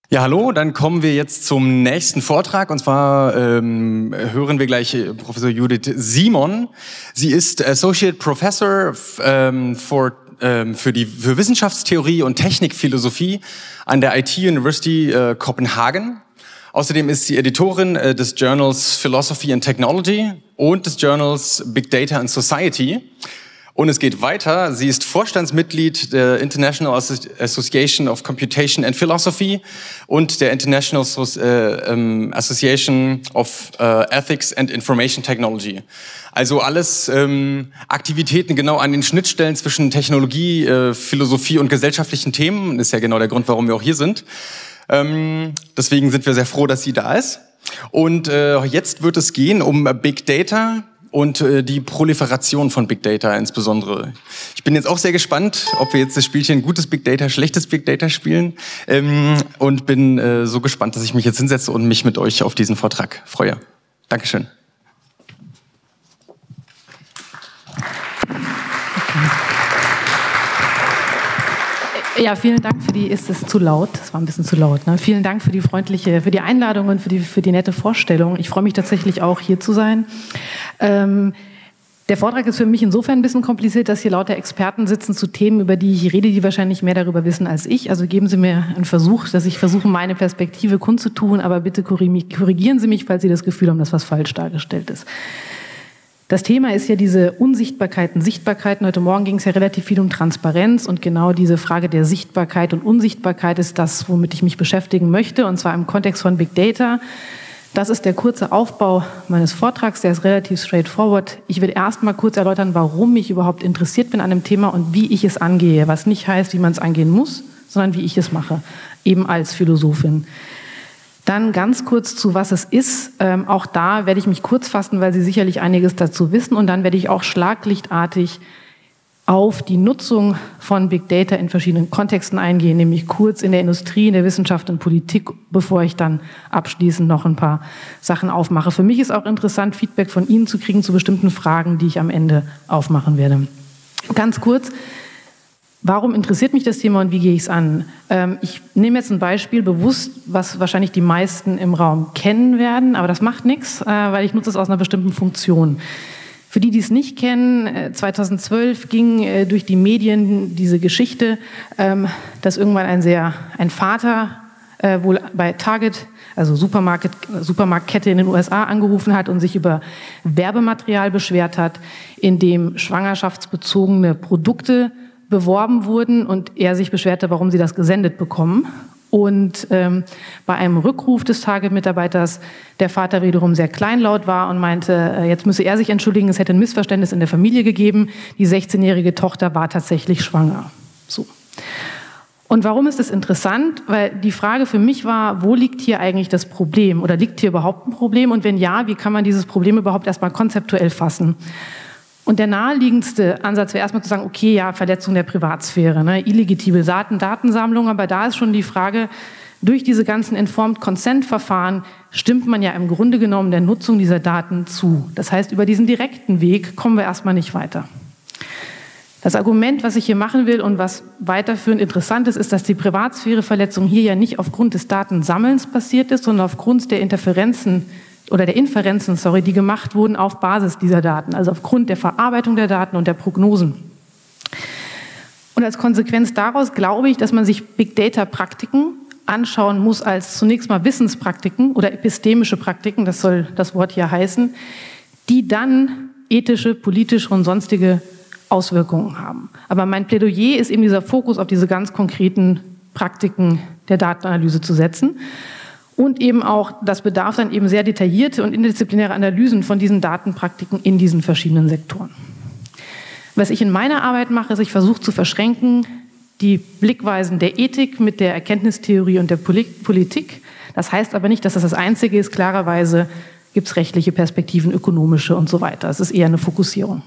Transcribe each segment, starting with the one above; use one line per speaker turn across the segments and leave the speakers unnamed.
Ja, hallo, dann kommen wir jetzt zum nächsten Vortrag. Und zwar hören wir gleich Professor Judith Simon. Sie ist Associate Professor für Wissenschaftstheorie und Technikphilosophie an der IT University Kopenhagen. Außerdem ist sie Editorin des Journals Philosophy and Technology und des Journals Big Data and Society. Und es geht weiter. Sie ist Vorstandsmitglied der International Association of Computation and Philosophy und der International Association of Ethics and Information Technology. Also alles Aktivitäten genau an den Schnittstellen zwischen Technologie, Philosophie und gesellschaftlichen Themen. Das ist ja genau der Grund, warum wir auch hier sind. Deswegen sind wir sehr froh, dass sie da ist. Und jetzt wird es gehen um Big Data und die Proliferation von Big Data insbesondere. Ich bin jetzt auch sehr gespannt, ob wir jetzt das Spielchen gutes Big Data, schlechtes Big Data spielen. Und bin so gespannt, dass ich mich jetzt hinsetze und mich mit euch auf diesen Vortrag freue. Dankeschön.
Ja, vielen Dank für die, ist es zu laut? Das war ein bisschen zu laut, ne? Vielen Dank für die für die Einladung und für die nette Vorstellung. Ich freue mich tatsächlich auch, hier zu sein. Der Vortrag ist für mich insofern ein bisschen kompliziert, dass hier lauter Experten sitzen zu Themen, über die ich rede, die wahrscheinlich mehr darüber wissen als ich. Also geben Sie mir einen Versuch, dass ich versuche, meine Perspektive kundzutun, aber bitte korrigieren Sie mich, falls Sie das Gefühl haben, dass was falsch dargestellt ist. Das Thema ist ja diese Unsichtbarkeiten, Sichtbarkeiten. Heute Morgen ging es ja relativ viel um Transparenz und genau diese Frage der Sichtbarkeit und Unsichtbarkeit ist das, womit ich mich beschäftigen möchte, und zwar im Kontext von Big Data. Das ist der kurze Aufbau meines Vortrags, der ist relativ straightforward. Ich will erst mal kurz erläutern, warum ich überhaupt interessiert bin an dem Thema und wie ich es angehe, was nicht heißt, wie man es angehen muss, sondern wie ich es mache, eben als Philosophin. Dann ganz kurz zu, was es ist. Auch da werde ich mich kurz fassen, weil Sie sicherlich einiges dazu wissen. Und dann werde ich auch schlaglichtartig auf die Nutzung von Big Data in verschiedenen Kontexten eingehen, nämlich kurz in der Industrie, in der Wissenschaft und Politik, bevor ich dann abschließend noch ein paar Sachen aufmache. Für mich ist auch interessant, Feedback von Ihnen zu kriegen zu bestimmten Fragen, die ich am Ende aufmachen werde. Ganz kurz. Warum interessiert mich das Thema und wie gehe ich es an? Ich nehme jetzt ein Beispiel bewusst, was wahrscheinlich die meisten im Raum kennen werden, aber das macht nichts, weil ich nutze es aus einer bestimmten Funktion. Für die es nicht kennen, 2012 ging durch die Medien diese Geschichte, dass irgendwann ein Vater wohl bei Target, also Supermarktkette in den USA, angerufen hat und sich über Werbematerial beschwert hat, in dem schwangerschaftsbezogene Produkte beworben wurden und er sich beschwerte, warum sie das gesendet bekommen. Und bei einem Rückruf des Target-Mitarbeiters der Vater wiederum sehr kleinlaut war und meinte, jetzt müsse er sich entschuldigen, es hätte ein Missverständnis in der Familie gegeben, die 16-jährige Tochter war tatsächlich schwanger. So. Und warum ist das interessant? Weil die Frage für mich war, wo liegt hier eigentlich das Problem? Oder liegt hier überhaupt ein Problem? Und wenn ja, wie kann man dieses Problem überhaupt erstmal konzeptuell fassen? Und der naheliegendste Ansatz wäre erstmal zu sagen, okay, ja, Verletzung der Privatsphäre, ne, illegitime Datensammlung, aber da ist schon die Frage, durch diese ganzen Informed Consent-Verfahren stimmt man ja im Grunde genommen der Nutzung dieser Daten zu. Das heißt, über diesen direkten Weg kommen wir erstmal nicht weiter. Das Argument, was ich hier machen will und was weiterführend interessant ist, dass die Privatsphäreverletzung hier ja nicht aufgrund des Datensammelns passiert ist, sondern aufgrund der Inferenzen, die gemacht wurden auf Basis dieser Daten, also aufgrund der Verarbeitung der Daten und der Prognosen. Und als Konsequenz daraus glaube ich, dass man sich Big Data Praktiken anschauen muss als zunächst mal Wissenspraktiken oder epistemische Praktiken, das soll das Wort hier heißen, die dann ethische, politische und sonstige Auswirkungen haben. Aber mein Plädoyer ist eben dieser Fokus auf diese ganz konkreten Praktiken der Datenanalyse zu setzen. Und eben auch, das bedarf dann eben sehr detaillierte und interdisziplinäre Analysen von diesen Datenpraktiken in diesen verschiedenen Sektoren. Was ich in meiner Arbeit mache, ist, ich versuche zu verschränken die Blickweisen der Ethik mit der Erkenntnistheorie und der Politik. Das heißt aber nicht, dass das Einzige ist. Klarerweise gibt es rechtliche Perspektiven, ökonomische und so weiter. Es ist eher eine Fokussierung.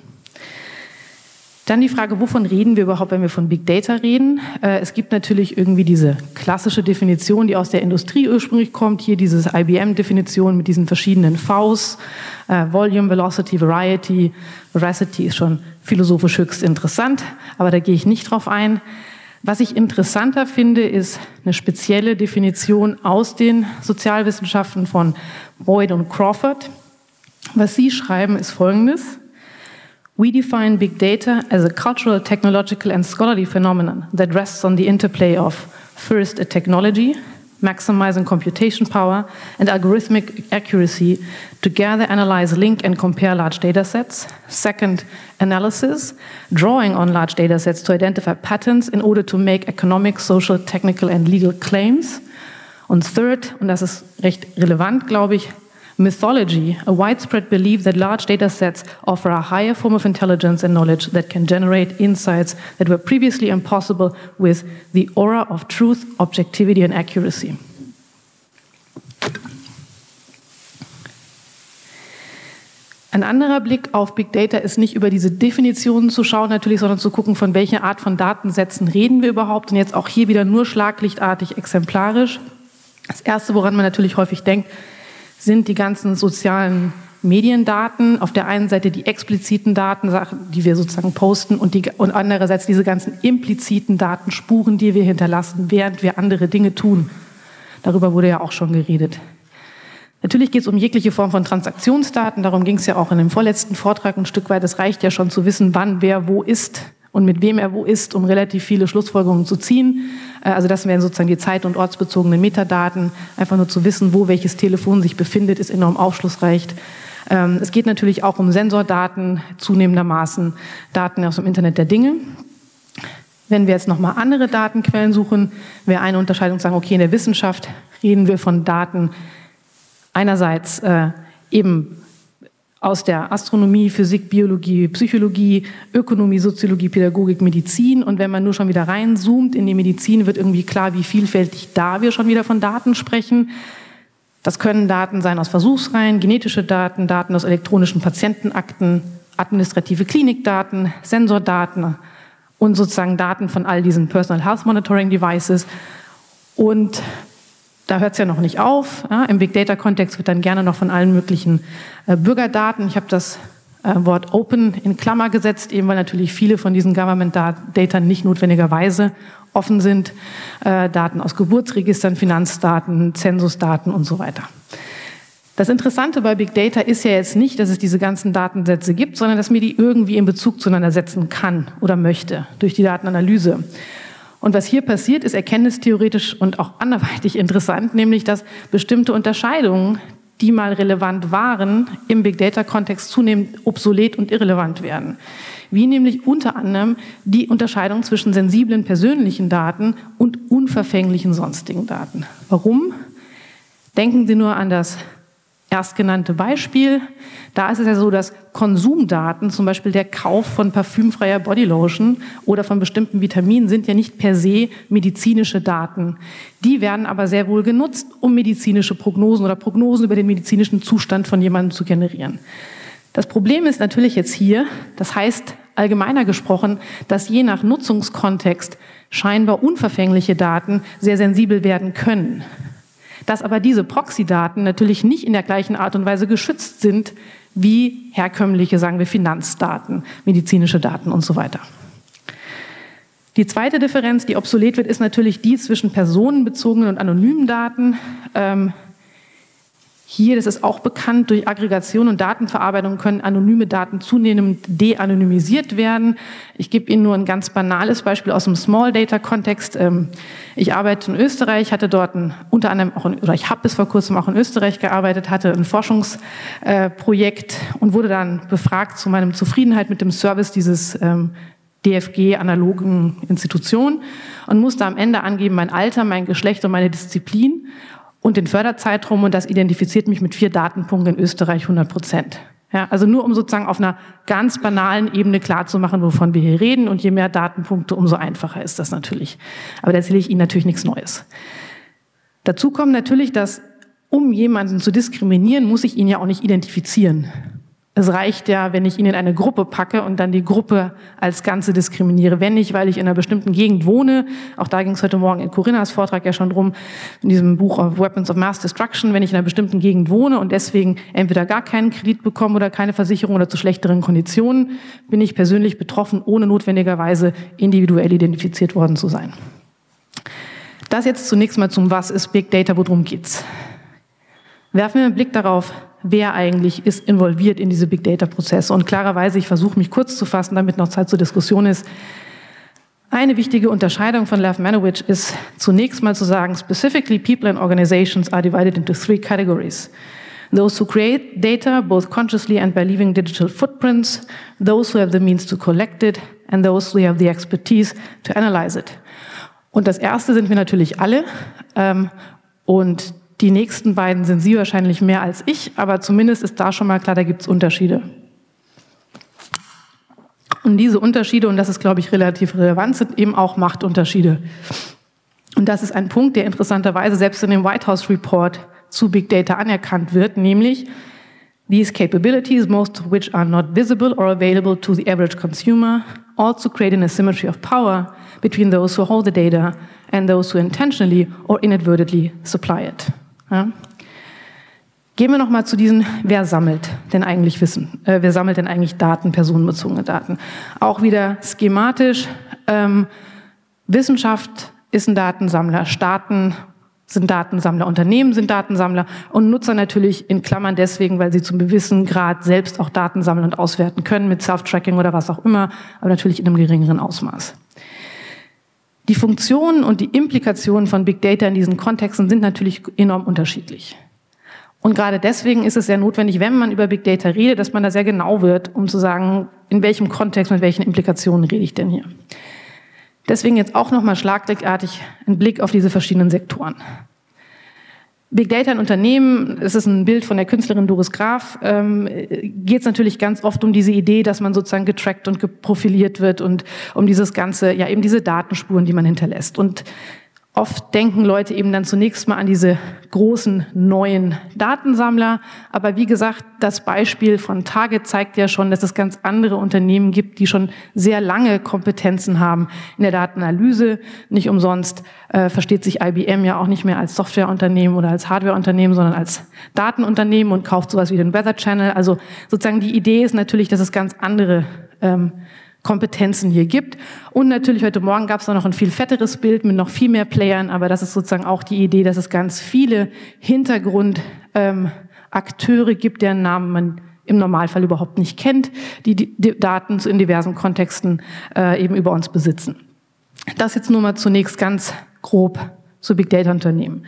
Dann die Frage, wovon reden wir überhaupt, wenn wir von Big Data reden? Es gibt natürlich irgendwie diese klassische Definition, die aus der Industrie ursprünglich kommt. Hier diese IBM-Definition mit diesen verschiedenen Vs. Volume, Velocity, Variety. Veracity ist schon philosophisch höchst interessant, aber da gehe ich nicht drauf ein. Was ich interessanter finde, ist eine spezielle Definition aus den Sozialwissenschaften von Boyd und Crawford. Was sie schreiben, ist Folgendes. We define big data as a cultural, technological and scholarly phenomenon that rests on the interplay of first a technology, maximizing computation power and algorithmic accuracy to gather, analyze, link and compare large data sets. Second, analysis, drawing on large data sets to identify patterns in order to make economic, social, technical and legal claims. Und third, und das ist recht relevant, glaube ich, mythology, a widespread belief that large data sets offer a higher form of intelligence and knowledge that can generate insights that were previously impossible with the aura of truth, objectivity and accuracy. Ein anderer Blick auf Big Data ist nicht über diese Definitionen zu schauen natürlich, sondern zu gucken, von welcher Art von Datensätzen reden wir überhaupt. Und jetzt auch hier wieder nur schlaglichtartig exemplarisch. Das Erste, woran man natürlich häufig denkt, sind die ganzen sozialen Mediendaten. Auf der einen Seite die expliziten Daten, die wir sozusagen posten, und andererseits diese ganzen impliziten Datenspuren, die wir hinterlassen, während wir andere Dinge tun. Darüber wurde ja auch schon geredet. Natürlich geht es um jegliche Form von Transaktionsdaten. Darum ging es ja auch in dem vorletzten Vortrag ein Stück weit. Es reicht ja schon zu wissen, wann wer wo ist und mit wem er wo ist, um relativ viele Schlussfolgerungen zu ziehen. Also das wären sozusagen die zeit- und ortsbezogenen Metadaten. Einfach nur zu wissen, wo welches Telefon sich befindet, ist enorm aufschlussreich. Es geht natürlich auch um Sensordaten, zunehmendermaßen Daten aus dem Internet der Dinge. Wenn wir jetzt nochmal andere Datenquellen suchen, wäre eine Unterscheidung zu sagen, okay, in der Wissenschaft reden wir von Daten einerseits eben aus der Astronomie, Physik, Biologie, Psychologie, Ökonomie, Soziologie, Pädagogik, Medizin. Und wenn man nur schon wieder reinzoomt in die Medizin, wird irgendwie klar, wie vielfältig da wir schon wieder von Daten sprechen. Das können Daten sein aus Versuchsreihen, genetische Daten, Daten aus elektronischen Patientenakten, administrative Klinikdaten, Sensordaten und sozusagen Daten von all diesen Personal Health Monitoring Devices. Und da hört es ja noch nicht auf. Ja, im Big Data-Kontext wird dann gerne noch von allen möglichen Bürgerdaten. Ich habe das Wort Open in Klammer gesetzt, eben weil natürlich viele von diesen Government-Data nicht notwendigerweise offen sind. Daten aus Geburtsregistern, Finanzdaten, Zensusdaten und so weiter. Das Interessante bei Big Data ist ja jetzt nicht, dass es diese ganzen Datensätze gibt, sondern dass mir die irgendwie in Bezug zueinander setzen kann oder möchte durch die Datenanalyse. Und was hier passiert, ist erkenntnistheoretisch und auch anderweitig interessant, nämlich dass bestimmte Unterscheidungen, die mal relevant waren, im Big Data-Kontext zunehmend obsolet und irrelevant werden. Wie nämlich unter anderem die Unterscheidung zwischen sensiblen persönlichen Daten und unverfänglichen sonstigen Daten. Warum? Denken Sie nur an das erstgenannte Beispiel. Da ist es ja so, dass Konsumdaten, zum Beispiel der Kauf von parfümfreier Bodylotion oder von bestimmten Vitaminen, sind ja nicht per se medizinische Daten. Die werden aber sehr wohl genutzt, um medizinische Prognosen oder Prognosen über den medizinischen Zustand von jemandem zu generieren. Das Problem ist natürlich jetzt hier, das heißt allgemeiner gesprochen, dass je nach Nutzungskontext scheinbar unverfängliche Daten sehr sensibel werden können. Dass aber diese Proxy-Daten natürlich nicht in der gleichen Art und Weise geschützt sind wie herkömmliche, sagen wir, Finanzdaten, medizinische Daten und so weiter. Die zweite Differenz, die obsolet wird, ist natürlich die zwischen personenbezogenen und anonymen Daten. Hier, das ist auch bekannt, durch Aggregation und Datenverarbeitung können anonyme Daten zunehmend de-anonymisiert werden. Ich gebe Ihnen nur ein ganz banales Beispiel aus dem Small-Data-Kontext. Ich arbeite in Österreich, hatte dort unter anderem auch, ich habe bis vor kurzem auch in Österreich gearbeitet, hatte ein Forschungsprojekt und wurde dann befragt zu meiner Zufriedenheit mit dem Service dieses DFG-analogen Institution und musste am Ende angeben mein Alter, mein Geschlecht und meine Disziplin und den Förderzeitraum, und das identifiziert mich mit 4 Datenpunkten in Österreich 100%. Ja, also nur um sozusagen auf einer ganz banalen Ebene klarzumachen, wovon wir hier reden, und je mehr Datenpunkte, umso einfacher ist das natürlich. Aber da erzähle ich Ihnen natürlich nichts Neues. Dazu kommt natürlich, dass um jemanden zu diskriminieren, muss ich ihn ja auch nicht identifizieren. Es reicht ja, wenn ich ihn in eine Gruppe packe und dann die Gruppe als Ganze diskriminiere. Wenn nicht, weil ich in einer bestimmten Gegend wohne, auch da ging es heute Morgen in Corinnas Vortrag ja schon drum, in diesem Buch of Weapons of Mass Destruction, wenn ich in einer bestimmten Gegend wohne und deswegen entweder gar keinen Kredit bekomme oder keine Versicherung oder zu schlechteren Konditionen, bin ich persönlich betroffen, ohne notwendigerweise individuell identifiziert worden zu sein. Das jetzt zunächst mal zum Was ist Big Data, worum geht's? Werfen wir einen Blick darauf, wer eigentlich ist involviert in diese Big Data-Prozesse. Und klarerweise, ich versuche mich kurz zu fassen, damit noch Zeit zur Diskussion ist. Eine wichtige Unterscheidung von Lev Manowitsch ist zunächst mal zu sagen, specifically people and organizations are divided into 3 categories. Those who create data, both consciously and by leaving digital footprints, those who have the means to collect it, and those who have the expertise to analyze it. Und das erste sind wir natürlich alle. Und die nächsten beiden sind Sie wahrscheinlich mehr als ich, aber zumindest ist da schon mal klar, da gibt es Unterschiede. Und diese Unterschiede, und das ist, glaube ich, relativ relevant, sind eben auch Machtunterschiede. Und das ist ein Punkt, der interessanterweise selbst in dem White House Report zu Big Data anerkannt wird, nämlich these capabilities, most of which are not visible or available to the average consumer, also create an asymmetry of power between those who hold the data and those who intentionally or inadvertently supply it. Ja. Gehen wir nochmal zu diesen, wer sammelt denn eigentlich Wissen? Wer sammelt denn eigentlich Daten, personenbezogene Daten? Auch wieder schematisch. Wissenschaft ist ein Datensammler, Staaten sind Datensammler, Unternehmen sind Datensammler und Nutzer natürlich in Klammern deswegen, weil sie zum gewissen Grad selbst auch Daten sammeln und auswerten können mit Self-Tracking oder was auch immer, aber natürlich in einem geringeren Ausmaß. Die Funktionen und die Implikationen von Big Data in diesen Kontexten sind natürlich enorm unterschiedlich. Und gerade deswegen ist es sehr notwendig, wenn man über Big Data redet, dass man da sehr genau wird, um zu sagen, in welchem Kontext, mit welchen Implikationen rede ich denn hier. Deswegen jetzt auch nochmal schlagartig ein Blick auf diese verschiedenen Sektoren. Big Data in Unternehmen, es ist ein Bild von der Künstlerin Doris Graf, geht es natürlich ganz oft um diese Idee, dass man sozusagen getrackt und geprofiliert wird und um dieses Ganze, ja eben diese Datenspuren, die man hinterlässt. Und oft denken Leute eben dann zunächst mal an diese großen neuen Datensammler. Aber wie gesagt, das Beispiel von Target zeigt ja schon, dass es ganz andere Unternehmen gibt, die schon sehr lange Kompetenzen haben in der Datenanalyse. Nicht umsonst versteht sich IBM ja auch nicht mehr als Softwareunternehmen oder als Hardwareunternehmen, sondern als Datenunternehmen und kauft sowas wie den Weather Channel. Also sozusagen die Idee ist natürlich, dass es ganz andere Kompetenzen hier gibt. Und natürlich heute Morgen gab es noch ein viel fetteres Bild mit noch viel mehr Playern, aber das ist sozusagen auch die Idee, dass es ganz viele Hintergrundakteure gibt, deren Namen man im Normalfall überhaupt nicht kennt, die Daten in diversen Kontexten eben über uns besitzen. Das jetzt nur mal zunächst ganz grob zu Big Data Unternehmen.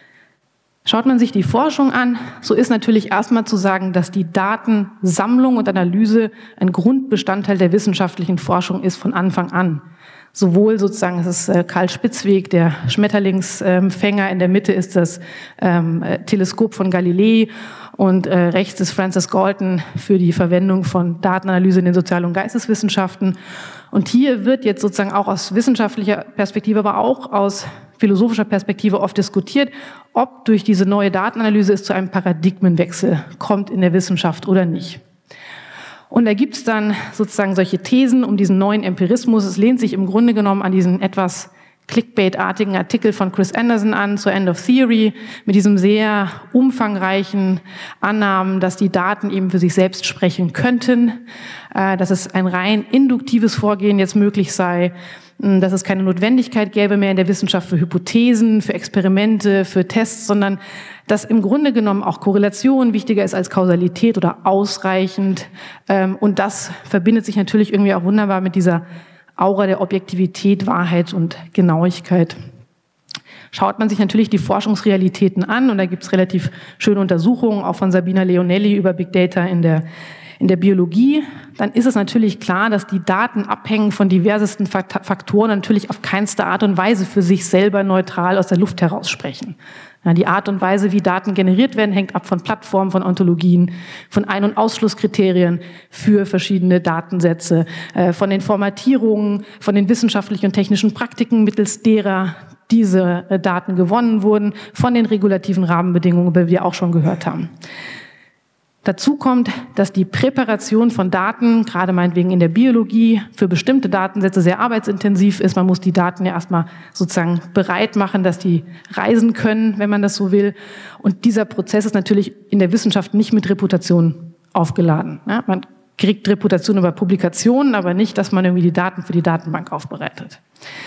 Schaut man sich die Forschung an, so ist natürlich erstmal zu sagen, dass die Datensammlung und Analyse ein Grundbestandteil der wissenschaftlichen Forschung ist von Anfang an. Sowohl sozusagen, es ist Karl Spitzweg, der Schmetterlingsfänger, in der Mitte ist das Teleskop von Galilei und rechts ist Francis Galton für die Verwendung von Datenanalyse in den Sozial- und Geisteswissenschaften. Und hier wird jetzt sozusagen auch aus wissenschaftlicher Perspektive, aber auch aus philosophischer Perspektive oft diskutiert, ob durch diese neue Datenanalyse es zu einem Paradigmenwechsel kommt in der Wissenschaft oder nicht. Und da gibt es dann sozusagen solche Thesen um diesen neuen Empirismus. Es lehnt sich im Grunde genommen an diesen etwas Clickbait-artigen Artikel von Chris Anderson an, zur End of Theory, mit diesem sehr umfangreichen Annahmen, dass die Daten eben für sich selbst sprechen könnten, dass es ein rein induktives Vorgehen jetzt möglich sei, dass es keine Notwendigkeit gäbe mehr in der Wissenschaft für Hypothesen, für Experimente, für Tests, sondern dass im Grunde genommen auch Korrelation wichtiger ist als Kausalität oder ausreichend. Und das verbindet sich natürlich irgendwie auch wunderbar mit dieser Aura der Objektivität, Wahrheit und Genauigkeit. Schaut man sich natürlich die Forschungsrealitäten an, und da gibt es relativ schöne Untersuchungen, auch von Sabina Leonelli über Big Data in der Biologie, dann ist es natürlich klar, dass die Daten abhängen von diversesten Faktoren, natürlich auf keinste Art und Weise für sich selber neutral aus der Luft heraus sprechen. Ja, die Art und Weise, wie Daten generiert werden, hängt ab von Plattformen, von Ontologien, von Ein- und Ausschlusskriterien für verschiedene Datensätze, von den Formatierungen, von den wissenschaftlichen und technischen Praktiken, mittels derer diese Daten gewonnen wurden, von den regulativen Rahmenbedingungen, über die wir auch schon gehört haben. Dazu kommt, dass die Präparation von Daten, gerade meinetwegen in der Biologie, für bestimmte Datensätze sehr arbeitsintensiv ist. Man muss die Daten ja erstmal sozusagen bereit machen, dass die reisen können, wenn man das so will. Und dieser Prozess ist natürlich in der Wissenschaft nicht mit Reputation aufgeladen. Ja, man kriegt Reputation über Publikationen, aber nicht, dass man irgendwie die Daten für die Datenbank aufbereitet.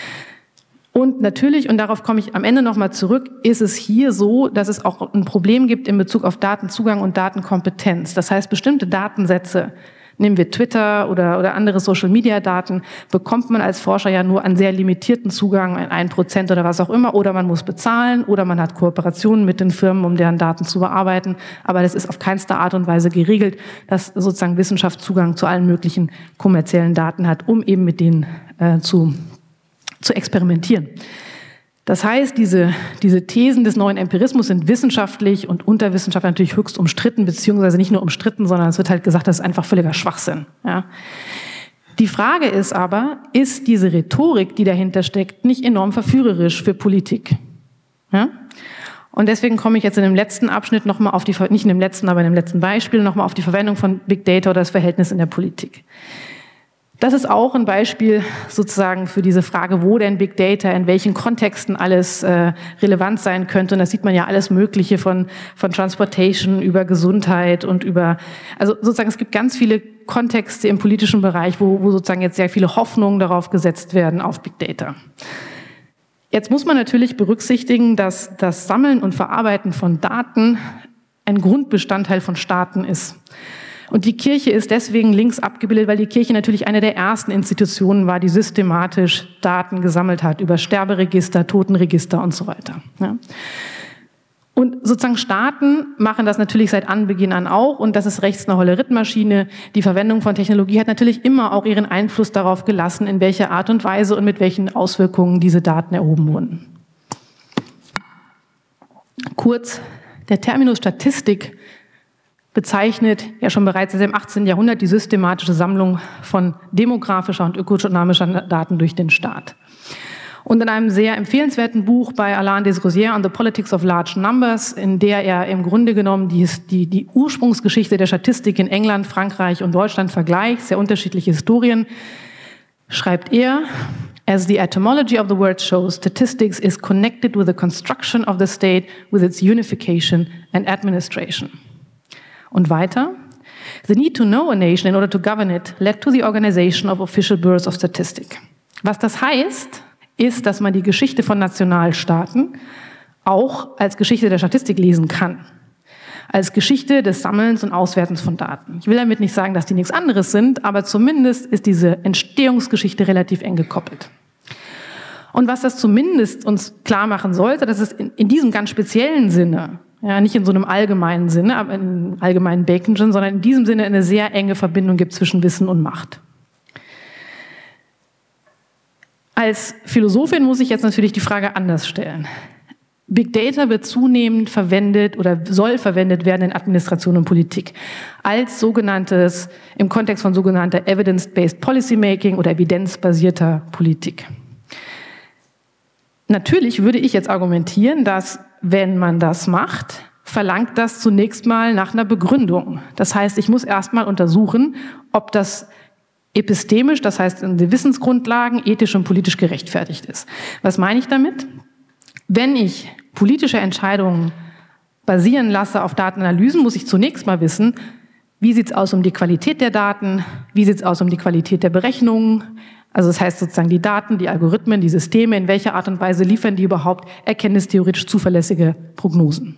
Und natürlich, und darauf komme ich am Ende nochmal zurück, ist es hier so, dass es auch ein Problem gibt in Bezug auf Datenzugang und Datenkompetenz. Das heißt, bestimmte Datensätze, nehmen wir Twitter oder andere Social-Media-Daten, bekommt man als Forscher ja nur an sehr limitierten Zugang, 1% oder was auch immer, oder man muss bezahlen, oder man hat Kooperationen mit den Firmen, um deren Daten zu bearbeiten. Aber das ist auf keinster Art und Weise geregelt, dass sozusagen Wissenschaft Zugang zu allen möglichen kommerziellen Daten hat, um eben mit denen zu experimentieren. Das heißt, diese Thesen des neuen Empirismus sind wissenschaftlich und unter Wissenschaft natürlich höchst umstritten, beziehungsweise nicht nur umstritten, sondern es wird halt gesagt, das ist einfach völliger Schwachsinn. Ja. Die Frage ist aber, ist diese Rhetorik, die dahinter steckt, nicht enorm verführerisch für Politik? Ja? Und deswegen komme ich jetzt in dem letzten Abschnitt nochmal auf nicht in dem letzten, aber in dem letzten Beispiel nochmal auf die Verwendung von Big Data oder das Verhältnis in der Politik. Das ist auch ein Beispiel sozusagen für diese Frage, wo denn Big Data, in welchen Kontexten alles relevant sein könnte. Und das sieht man ja alles Mögliche von Transportation über Gesundheit und also sozusagen es gibt ganz viele Kontexte im politischen Bereich, wo sozusagen jetzt sehr viele Hoffnungen darauf gesetzt werden, auf Big Data. Jetzt muss man natürlich berücksichtigen, dass das Sammeln und Verarbeiten von Daten ein Grundbestandteil von Staaten ist. Und die Kirche ist deswegen links abgebildet, weil die Kirche natürlich eine der ersten Institutionen war, die systematisch Daten gesammelt hat über Sterberegister, Totenregister und so weiter. Ja. Und sozusagen Staaten machen das natürlich seit Anbeginn an auch, und das ist rechts eine Hollerith-Maschine. Die Verwendung von Technologie hat natürlich immer auch ihren Einfluss darauf gelassen, in welcher Art und Weise und mit welchen Auswirkungen diese Daten erhoben wurden. Kurz, der Terminus Statistik bezeichnet ja schon bereits im 18. Jahrhundert die systematische Sammlung von demografischer und ökodynamischer Daten durch den Staat. Und in einem sehr empfehlenswerten Buch bei Alain Desrosiers on the Politics of Large Numbers, in der er im Grunde genommen die Ursprungsgeschichte der Statistik in England, Frankreich und Deutschland vergleicht, sehr unterschiedliche Historien, schreibt er: As the etymology of the word shows, statistics is connected with the construction of the state, with its unification and administration. Und weiter: The need to know a nation in order to govern it led to the organization of official bureaus of statistics. Was das heißt, ist, dass man die Geschichte von Nationalstaaten auch als Geschichte der Statistik lesen kann. Als Geschichte des Sammelns und Auswertens von Daten. Ich will damit nicht sagen, dass die nichts anderes sind, aber zumindest ist diese Entstehungsgeschichte relativ eng gekoppelt. Und was das zumindest uns klar machen sollte, dass es in diesem ganz speziellen Sinne, ja, nicht in so einem allgemeinen Sinne, aber in allgemeinen Baconschen, sondern in diesem Sinne eine sehr enge Verbindung gibt zwischen Wissen und Macht. Als Philosophin muss ich jetzt natürlich die Frage anders stellen. Big Data wird zunehmend verwendet oder soll verwendet werden in Administration und Politik als sogenanntes, im Kontext von sogenannter Evidence-Based Policymaking oder evidenzbasierter Politik. Natürlich würde ich jetzt argumentieren, dass, wenn man das macht, verlangt das zunächst mal nach einer Begründung. Das heißt, ich muss erst mal untersuchen, ob das epistemisch, das heißt in den Wissensgrundlagen, ethisch und politisch gerechtfertigt ist. Was meine ich damit? Wenn ich politische Entscheidungen basieren lasse auf Datenanalysen, muss ich zunächst mal wissen, wie sieht es aus um die Qualität der Daten, wie sieht es aus um die Qualität der Berechnungen. Also das heißt sozusagen die Daten, die Algorithmen, die Systeme, in welcher Art und Weise liefern die überhaupt erkenntnistheoretisch zuverlässige Prognosen.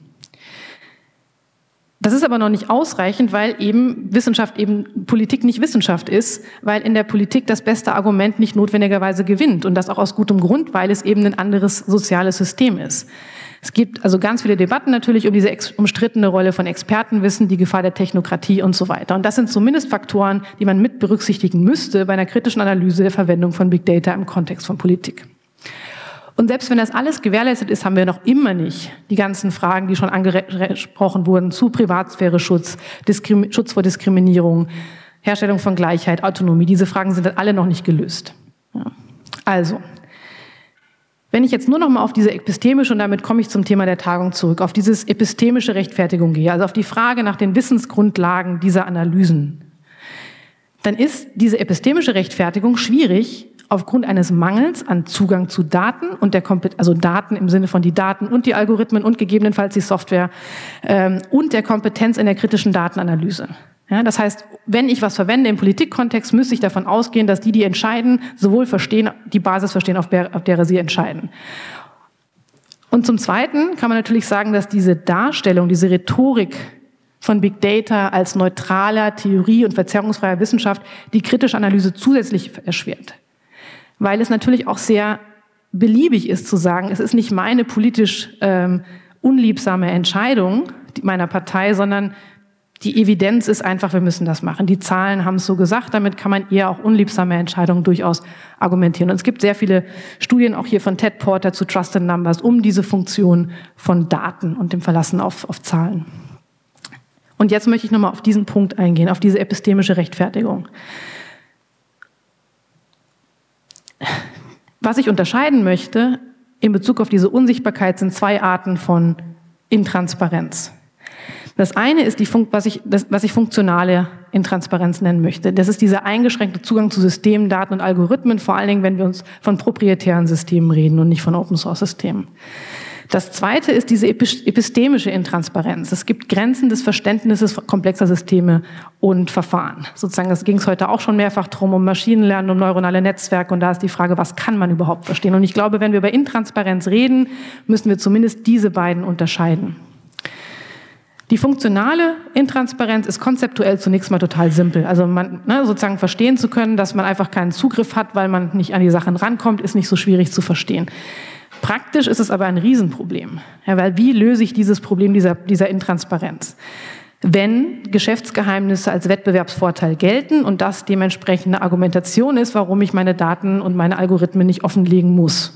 Das ist aber noch nicht ausreichend, weil eben Politik nicht Wissenschaft ist, weil in der Politik das beste Argument nicht notwendigerweise gewinnt und das auch aus gutem Grund, weil es eben ein anderes soziales System ist. Es gibt also ganz viele Debatten natürlich um diese umstrittene Rolle von Expertenwissen, die Gefahr der Technokratie und so weiter. Und das sind zumindest Faktoren, die man mit berücksichtigen müsste bei einer kritischen Analyse der Verwendung von Big Data im Kontext von Politik. Und selbst wenn das alles gewährleistet ist, haben wir noch immer nicht die ganzen Fragen, die schon angesprochen wurden, zu Privatsphäre-Schutz, Schutz vor Diskriminierung, Herstellung von Gleichheit, Autonomie. Diese Fragen sind alle noch nicht gelöst. Ja. Also, Wenn ich jetzt nur noch mal auf diese epistemische, und damit komme ich zum Thema der Tagung zurück, auf dieses epistemische Rechtfertigung gehe, also auf die Frage nach den Wissensgrundlagen dieser Analysen, dann ist diese epistemische Rechtfertigung schwierig aufgrund eines Mangels an Zugang zu Daten und also Daten im Sinne von die Daten und die Algorithmen und gegebenenfalls die Software und der Kompetenz in der kritischen Datenanalyse. Ja, das heißt, wenn ich was verwende im Politikkontext, müsste ich davon ausgehen, dass die entscheiden, sowohl verstehen, die Basis verstehen, auf der sie entscheiden. Und zum Zweiten kann man natürlich sagen, dass diese Darstellung, diese Rhetorik von Big Data als neutraler Theorie und verzerrungsfreier Wissenschaft die kritische Analyse zusätzlich erschwert. Weil es natürlich auch sehr beliebig ist zu sagen, es ist nicht meine politisch unliebsame Entscheidung meiner Partei, sondern die Evidenz ist einfach, wir müssen das machen. Die Zahlen haben es so gesagt, damit kann man eher auch unliebsame Entscheidungen durchaus argumentieren. Und es gibt sehr viele Studien, auch hier von Ted Porter zu Trusted Numbers, um diese Funktion von Daten und dem Verlassen auf Zahlen. Und jetzt möchte ich nochmal auf diesen Punkt eingehen, auf diese epistemische Rechtfertigung. Was ich unterscheiden möchte in Bezug auf diese Unsichtbarkeit sind zwei Arten von Intransparenz. Das eine ist was ich funktionale Intransparenz nennen möchte. Das ist dieser eingeschränkte Zugang zu Systemen, Daten und Algorithmen, vor allen Dingen, wenn wir uns von proprietären Systemen reden und nicht von Open-Source-Systemen. Das zweite ist diese epistemische Intransparenz. Es gibt Grenzen des Verständnisses komplexer Systeme und Verfahren. Sozusagen, das ging es heute auch schon mehrfach drum, um Maschinenlernen, um neuronale Netzwerke. Und da ist die Frage, was kann man überhaupt verstehen? Und ich glaube, wenn wir über Intransparenz reden, müssen wir zumindest diese beiden unterscheiden. Die funktionale Intransparenz ist konzeptuell zunächst mal total simpel. Also sozusagen verstehen zu können, dass man einfach keinen Zugriff hat, weil man nicht an die Sachen rankommt, ist nicht so schwierig zu verstehen. Praktisch ist es aber ein Riesenproblem. Ja, weil wie löse ich dieses Problem dieser Intransparenz? Wenn Geschäftsgeheimnisse als Wettbewerbsvorteil gelten und das dementsprechend eine Argumentation ist, warum ich meine Daten und meine Algorithmen nicht offenlegen muss.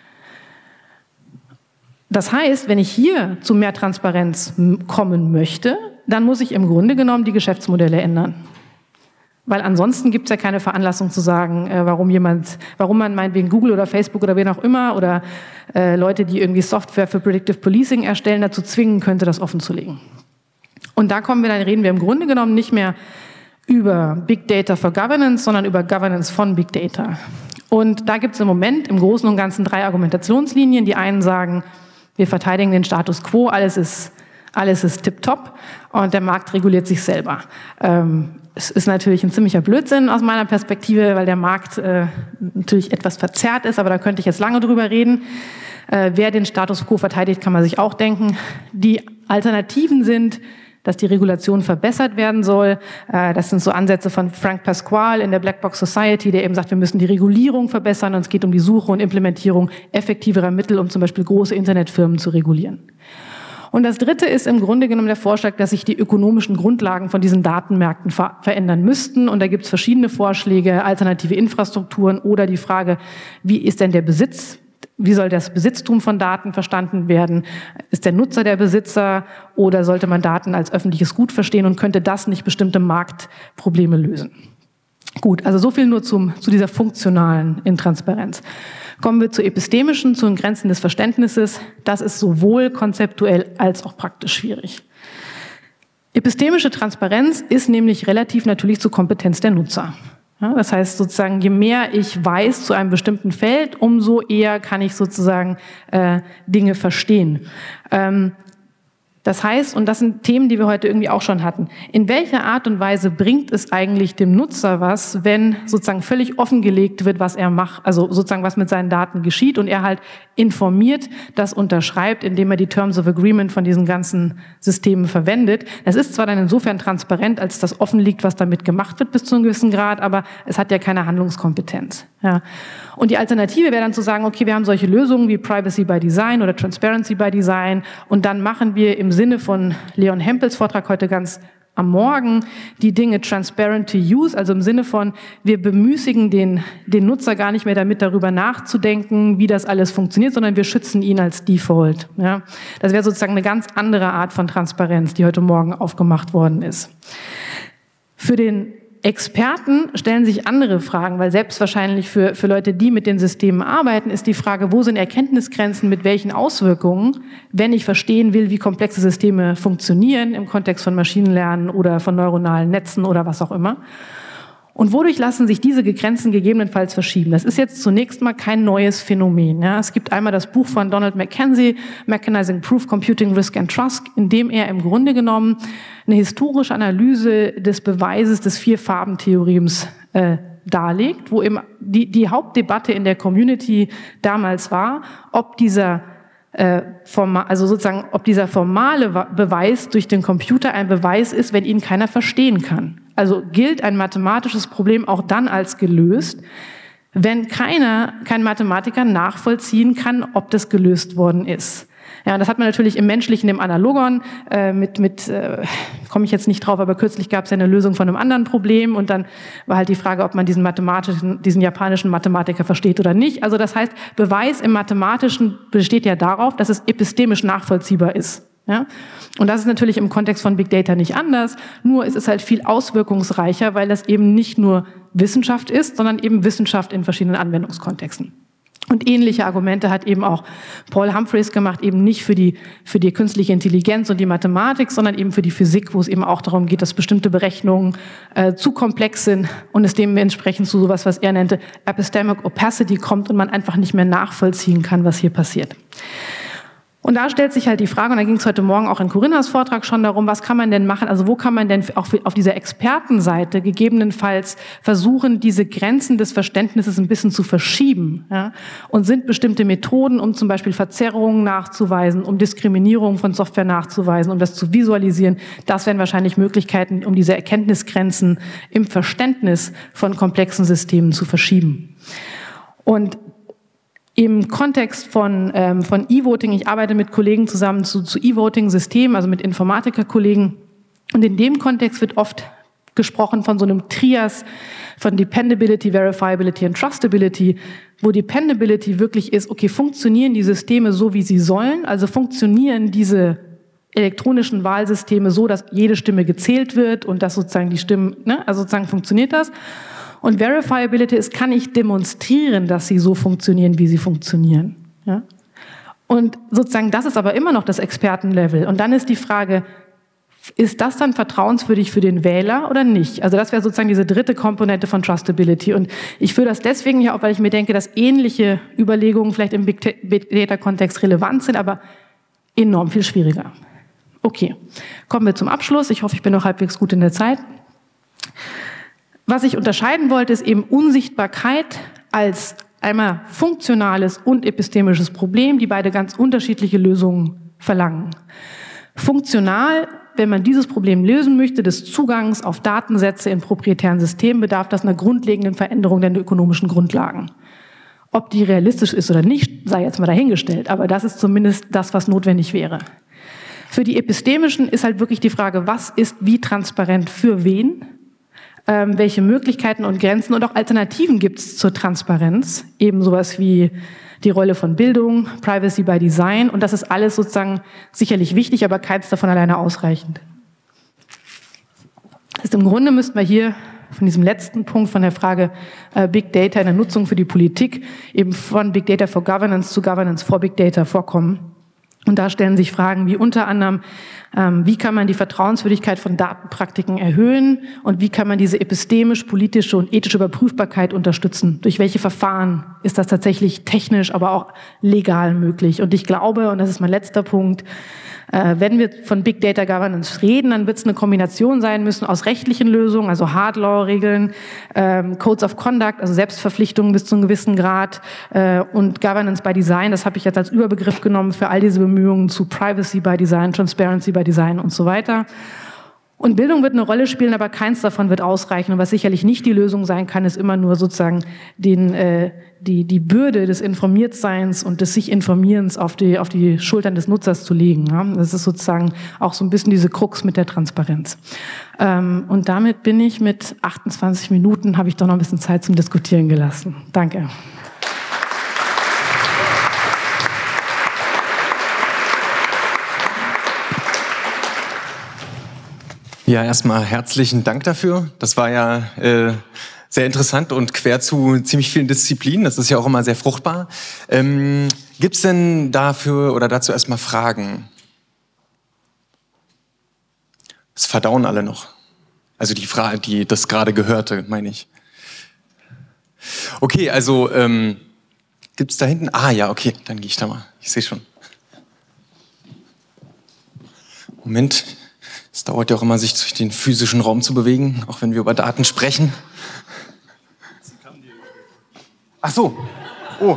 Das heißt, wenn ich hier zu mehr Transparenz kommen möchte, dann muss ich im Grunde genommen die Geschäftsmodelle ändern. Weil ansonsten gibt es ja keine Veranlassung zu sagen, warum man meinetwegen Google oder Facebook oder wen auch immer oder Leute, die irgendwie Software für Predictive Policing erstellen, dazu zwingen könnte, das offenzulegen. Und da reden wir im Grunde genommen nicht mehr über Big Data for Governance, sondern über Governance von Big Data. Und da gibt es im Moment im Großen und Ganzen 3 Argumentationslinien. Die einen sagen, wir verteidigen den Status quo, alles ist tipptopp und der Markt reguliert sich selber. Es ist natürlich ein ziemlicher Blödsinn aus meiner Perspektive, weil der Markt natürlich etwas verzerrt ist, aber da könnte ich jetzt lange drüber reden. Wer den Status quo verteidigt, kann man sich auch denken. Die Alternativen sind, dass die Regulation verbessert werden soll. Das sind so Ansätze von Frank Pasquale in der Black Box Society, der eben sagt, wir müssen die Regulierung verbessern und es geht um die Suche und Implementierung effektiverer Mittel, um zum Beispiel große Internetfirmen zu regulieren. Und das Dritte ist im Grunde genommen der Vorschlag, dass sich die ökonomischen Grundlagen von diesen Datenmärkten verändern müssten. Und da gibt es verschiedene Vorschläge, alternative Infrastrukturen oder die Frage, wie ist denn der Besitz? Wie soll das Besitztum von Daten verstanden werden? Ist der Nutzer der Besitzer oder sollte man Daten als öffentliches Gut verstehen und könnte das nicht bestimmte Marktprobleme lösen? Gut, also so viel nur zu dieser funktionalen Intransparenz. Kommen wir zur epistemischen, zu den Grenzen des Verständnisses. Das ist sowohl konzeptuell als auch praktisch schwierig. Epistemische Transparenz ist nämlich relativ natürlich zur Kompetenz der Nutzer. Ja, das heißt sozusagen, je mehr ich weiß zu einem bestimmten Feld, umso eher kann ich sozusagen Dinge verstehen. Das heißt, und das sind Themen, die wir heute irgendwie auch schon hatten, in welcher Art und Weise bringt es eigentlich dem Nutzer was, wenn sozusagen völlig offengelegt wird, was er macht, also sozusagen was mit seinen Daten geschieht und er halt informiert, das unterschreibt, indem er die Terms of Agreement von diesen ganzen Systemen verwendet. Das ist zwar dann insofern transparent, als das offen liegt, was damit gemacht wird bis zu einem gewissen Grad, aber es hat ja keine Handlungskompetenz. Ja. Und die Alternative wäre dann zu sagen, okay, wir haben solche Lösungen wie Privacy by Design oder Transparency by Design und dann machen wir im Sinne von Leon Hempels Vortrag heute ganz am Morgen die Dinge transparent to use, also im Sinne von, wir bemüßigen den Nutzer gar nicht mehr damit, darüber nachzudenken, wie das alles funktioniert, sondern wir schützen ihn als Default. Ja. Das wäre sozusagen eine ganz andere Art von Transparenz, die heute Morgen aufgemacht worden ist. Für den Experten stellen sich andere Fragen, weil selbst wahrscheinlich für Leute, die mit den Systemen arbeiten, ist die Frage, wo sind Erkenntnisgrenzen mit welchen Auswirkungen, wenn ich verstehen will, wie komplexe Systeme funktionieren im Kontext von Maschinenlernen oder von neuronalen Netzen oder was auch immer. Und wodurch lassen sich diese Grenzen gegebenenfalls verschieben? Das ist jetzt zunächst mal kein neues Phänomen. Ja. Es gibt einmal das Buch von Donald McKenzie, Mechanizing Proof, Computing, Risk and Trust, in dem er im Grunde genommen eine historische Analyse des Beweises des Vier-Farben-Theorems darlegt, wo eben die Hauptdebatte in der Community damals war, ob dieser ob dieser formale Beweis durch den Computer ein Beweis ist, wenn ihn keiner verstehen kann. Also gilt ein mathematisches Problem auch dann als gelöst, wenn kein Mathematiker nachvollziehen kann, ob das gelöst worden ist. Ja, das hat man natürlich im Menschlichen, im Analogon, komme ich jetzt nicht drauf, aber kürzlich gab es ja eine Lösung von einem anderen Problem und dann war halt die Frage, ob man diesen japanischen Mathematiker versteht oder nicht. Also das heißt, Beweis im Mathematischen besteht ja darauf, dass es epistemisch nachvollziehbar ist. Ja? Und das ist natürlich im Kontext von Big Data nicht anders, nur ist es halt viel auswirkungsreicher, weil das eben nicht nur Wissenschaft ist, sondern eben Wissenschaft in verschiedenen Anwendungskontexten. Und ähnliche Argumente hat eben auch Paul Humphreys gemacht, eben nicht für die künstliche Intelligenz und die Mathematik, sondern eben für die Physik, wo es eben auch darum geht, dass bestimmte Berechnungen zu komplex sind und es dementsprechend zu sowas, was er nannte, Epistemic Opacity kommt und man einfach nicht mehr nachvollziehen kann, was hier passiert. Und da stellt sich halt die Frage, und da ging es heute Morgen auch in Corinnas Vortrag schon darum, was kann man denn machen, also wo kann man denn auch auf dieser Expertenseite gegebenenfalls versuchen, diese Grenzen des Verständnisses ein bisschen zu verschieben, ja? Und sind bestimmte Methoden, um zum Beispiel Verzerrungen nachzuweisen, um Diskriminierung von Software nachzuweisen, um das zu visualisieren, das wären wahrscheinlich Möglichkeiten, um diese Erkenntnisgrenzen im Verständnis von komplexen Systemen zu verschieben. Und im Kontext von E-Voting, ich arbeite mit Kollegen zusammen zu E-Voting-Systemen, also mit Informatikerkollegen. Und in dem Kontext wird oft gesprochen von so einem Trias von Dependability, Verifiability und Trustability, wo Dependability wirklich ist, okay, funktionieren die Systeme so, wie sie sollen? Also funktionieren diese elektronischen Wahlsysteme so, dass jede Stimme gezählt wird und dass sozusagen die Stimmen, also sozusagen funktioniert das? Und Verifiability ist, kann ich demonstrieren, dass sie so funktionieren, wie sie funktionieren. Ja? Und sozusagen, das ist aber immer noch das Expertenlevel. Und dann ist die Frage, ist das dann vertrauenswürdig für den Wähler oder nicht? Also das wäre sozusagen diese dritte Komponente von Trustability. Und ich führe das deswegen hier auf, weil ich mir denke, dass ähnliche Überlegungen vielleicht im Big Data-Kontext relevant sind, aber enorm viel schwieriger. Okay, kommen wir zum Abschluss. Ich hoffe, ich bin noch halbwegs gut in der Zeit. Was ich unterscheiden wollte, ist eben Unsichtbarkeit als einmal funktionales und epistemisches Problem, die beide ganz unterschiedliche Lösungen verlangen. Funktional, wenn man dieses Problem lösen möchte, des Zugangs auf Datensätze in proprietären Systemen, bedarf das einer grundlegenden Veränderung der ökonomischen Grundlagen. Ob die realistisch ist oder nicht, sei jetzt mal dahingestellt, aber das ist zumindest das, was notwendig wäre. Für die epistemischen ist halt wirklich die Frage, was ist wie transparent für wen? Welche Möglichkeiten und Grenzen und auch Alternativen gibt es zur Transparenz, eben sowas wie die Rolle von Bildung, Privacy by Design, und das ist alles sozusagen sicherlich wichtig, aber keins davon alleine ausreichend. Das heißt, im Grunde müssten wir hier von diesem letzten Punkt, von der Frage Big Data in der Nutzung für die Politik, eben von Big Data for Governance zu Governance for Big Data vorkommen. Und da stellen sich Fragen wie unter anderem, wie kann man die Vertrauenswürdigkeit von Datenpraktiken erhöhen und wie kann man diese epistemisch, politische und ethische Überprüfbarkeit unterstützen? Durch welche Verfahren ist das tatsächlich technisch, aber auch legal möglich? Und ich glaube, und das ist mein letzter Punkt, wenn wir von Big Data Governance reden, dann wird es eine Kombination sein müssen aus rechtlichen Lösungen, also Hard Law Regeln, Codes of Conduct, also Selbstverpflichtungen bis zu einem gewissen Grad und Governance by Design. Das habe ich jetzt als Überbegriff genommen für all diese Bemühungen zu Privacy by Design, Transparency by Design und so weiter. Und Bildung wird eine Rolle spielen, aber keins davon wird ausreichen. Und was sicherlich nicht die Lösung sein kann, ist immer nur sozusagen die Bürde des Informiertseins und des sich Informierens auf die Schultern des Nutzers zu legen. Ja? Das ist sozusagen auch so ein bisschen diese Krux mit der Transparenz. Und damit bin ich mit 28 Minuten, habe ich doch noch ein bisschen Zeit zum Diskutieren gelassen. Danke.
Ja, erstmal herzlichen Dank dafür. Das war ja sehr interessant und quer zu ziemlich vielen Disziplinen. Das ist ja auch immer sehr fruchtbar. Gibt's denn dafür oder dazu erstmal Fragen? Das verdauen alle noch. Also die Frage, die das gerade gehörte, meine ich. Okay, also gibt's da hinten? Ah ja, okay, dann gehe ich da mal. Ich sehe schon. Moment, es dauert ja auch immer, sich durch den physischen Raum zu bewegen, auch wenn wir über Daten sprechen. Ach so, oh.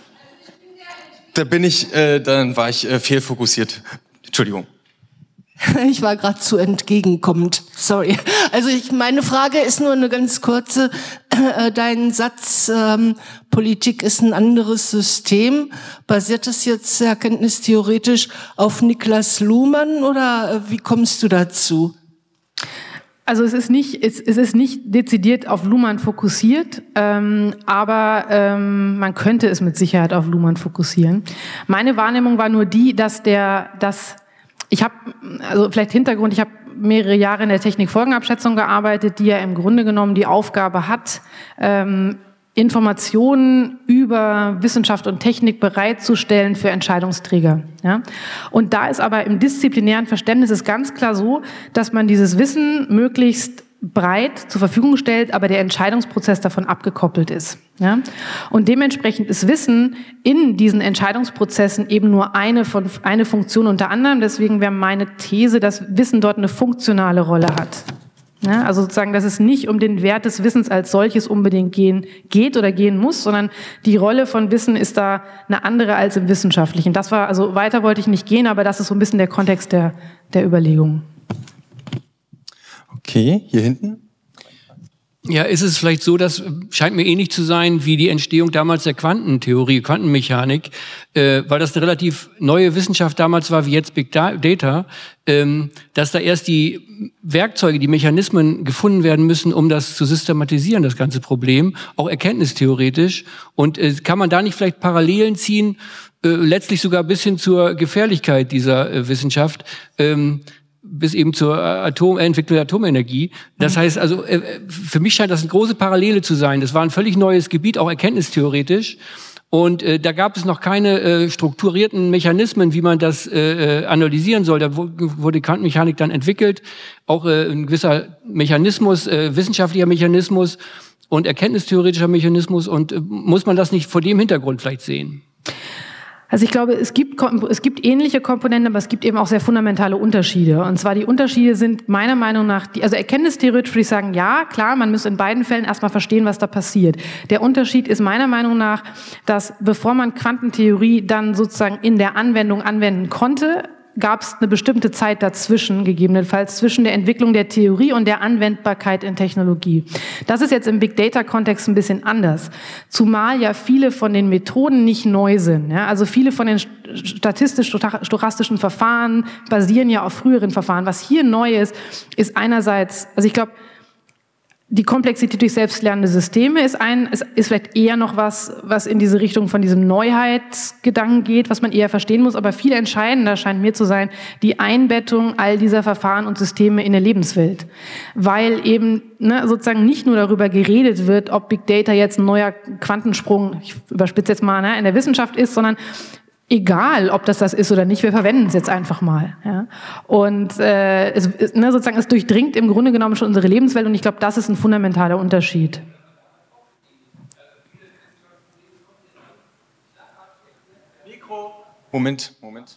Dann war ich fehlfokussiert. Entschuldigung.
Ich war gerade zu entgegenkommend, sorry. Also meine Frage ist nur eine ganz kurze. Dein Satz, Politik ist ein anderes System, basiert das jetzt erkenntnistheoretisch auf Niklas Luhmann oder wie kommst du dazu?
Also es ist nicht dezidiert auf Luhmann fokussiert, aber man könnte es mit Sicherheit auf Luhmann fokussieren. Meine Wahrnehmung war nur die, ich habe mehrere Jahre in der Technikfolgenabschätzung gearbeitet, die ja im Grunde genommen die Aufgabe hat, Informationen über Wissenschaft und Technik bereitzustellen für Entscheidungsträger. Ja? Und da ist aber im disziplinären Verständnis ist ganz klar so, dass man dieses Wissen möglichst breit zur Verfügung stellt, aber der Entscheidungsprozess davon abgekoppelt ist. Ja? Und dementsprechend ist Wissen in diesen Entscheidungsprozessen eben nur eine Funktion unter anderem. Deswegen wäre meine These, dass Wissen dort eine funktionale Rolle hat. Ja? Also sozusagen, dass es nicht um den Wert des Wissens als solches unbedingt geht oder gehen muss, sondern die Rolle von Wissen ist da eine andere als im Wissenschaftlichen. Also weiter wollte ich nicht gehen, aber das ist so ein bisschen der Kontext der Überlegungen.
Okay, hier hinten.
Ja, ist es vielleicht so, das scheint mir ähnlich zu sein wie die Entstehung damals der Quantentheorie, Quantenmechanik, weil das eine relativ neue Wissenschaft damals war, wie jetzt Big Data, dass da erst die Werkzeuge, die Mechanismen gefunden werden müssen, um das zu systematisieren, das ganze Problem, auch erkenntnistheoretisch. Und kann man da nicht vielleicht Parallelen ziehen, letztlich sogar bis hin zur Gefährlichkeit dieser Wissenschaft, bis eben zur Entwicklung der Atomenergie. Das heißt also, für mich scheint das eine große Parallele zu sein. Das war ein völlig neues Gebiet, auch erkenntnistheoretisch. Und da gab es noch keine strukturierten Mechanismen, wie man das analysieren soll. Da wurde Quantenmechanik dann entwickelt, auch ein gewisser Mechanismus, wissenschaftlicher Mechanismus und erkenntnistheoretischer Mechanismus. Und muss man das nicht vor dem Hintergrund vielleicht sehen?
Also ich glaube, es gibt ähnliche Komponenten, aber es gibt eben auch sehr fundamentale Unterschiede. Und zwar die Unterschiede sind meiner Meinung nach, also erkenntnistheoretisch würde ich sagen, ja, klar, man muss in beiden Fällen erstmal verstehen, was da passiert. Der Unterschied ist meiner Meinung nach, dass bevor man Quantentheorie dann sozusagen in der Anwendung anwenden konnte, gab es eine bestimmte Zeit dazwischen, gegebenenfalls zwischen der Entwicklung der Theorie und der Anwendbarkeit in Technologie. Das ist jetzt im Big-Data-Kontext ein bisschen anders, zumal ja viele von den Methoden nicht neu sind. Ja? Also viele von den statistisch-stochastischen Verfahren basieren ja auf früheren Verfahren. Was hier neu ist einerseits, also ich glaube, die Komplexität durch selbstlernende Systeme ist vielleicht eher noch was in diese Richtung von diesem Neuheitsgedanken geht, was man eher verstehen muss. Aber viel entscheidender scheint mir zu sein, die Einbettung all dieser Verfahren und Systeme in der Lebenswelt. Weil eben sozusagen nicht nur darüber geredet wird, ob Big Data jetzt ein neuer Quantensprung, ich überspitze jetzt mal, in der Wissenschaft ist, sondern egal, ob das ist oder nicht, wir verwenden es jetzt einfach mal. Ja? Und es durchdringt im Grunde genommen schon unsere Lebenswelt und ich glaube, das ist ein fundamentaler Unterschied.
Moment.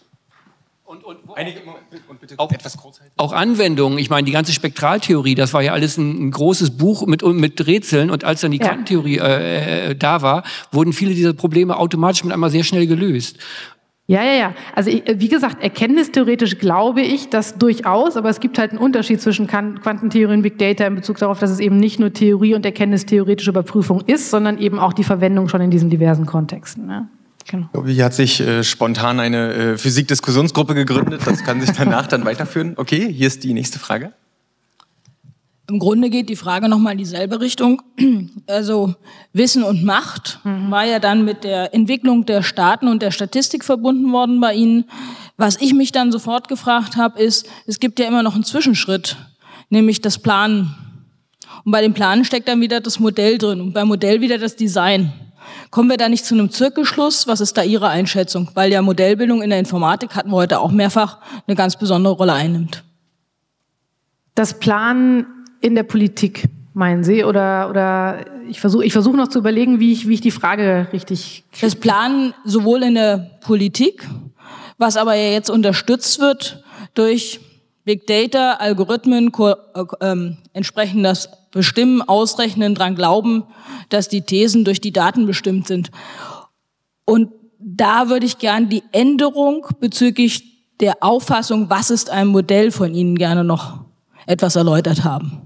Und bitte auch etwas kurz halten.
Auch Anwendungen, ich meine, die ganze Spektraltheorie, das war ja alles ein großes Buch mit Rätseln und als dann die Quantentheorie da war, wurden viele dieser Probleme automatisch mit einmal sehr schnell gelöst.
Ja. Also wie gesagt, erkenntnistheoretisch glaube ich das durchaus, aber es gibt halt einen Unterschied zwischen Quantentheorie und Big Data in Bezug darauf, dass es eben nicht nur Theorie und erkenntnistheoretische Überprüfung ist, sondern eben auch die Verwendung schon in diesen diversen Kontexten. Ja? Genau.
Hier hat sich spontan eine Physik-Diskussionsgruppe gegründet. Das kann sich danach dann weiterführen. Okay, hier ist die nächste Frage.
Im Grunde geht die Frage nochmal in dieselbe Richtung. Also Wissen und Macht war ja dann mit der Entwicklung der Staaten und der Statistik verbunden worden bei Ihnen. Was ich mich dann sofort gefragt habe, ist, es gibt ja immer noch einen Zwischenschritt. nämlich das Planen. Und bei dem Planen steckt dann wieder das Modell drin und beim Modell wieder das Design. Kommen wir da nicht zu einem Zirkelschluss? Was ist da Ihre Einschätzung? Weil ja Modellbildung in der Informatik, hatten wir heute auch mehrfach, eine ganz besondere Rolle einnimmt.
Das Planen in der Politik, meinen Sie? Oder ich versuche noch zu überlegen, wie ich die Frage richtig kriege.
Das Planen sowohl in der Politik, was aber ja jetzt unterstützt wird durch Big Data, Algorithmen, entsprechend das Bestimmen, Ausrechnen, dran glauben, dass die Thesen durch die Daten bestimmt sind. Und da würde ich gern die Änderung bezüglich der Auffassung, was ist ein Modell, von Ihnen gerne noch etwas erläutert haben.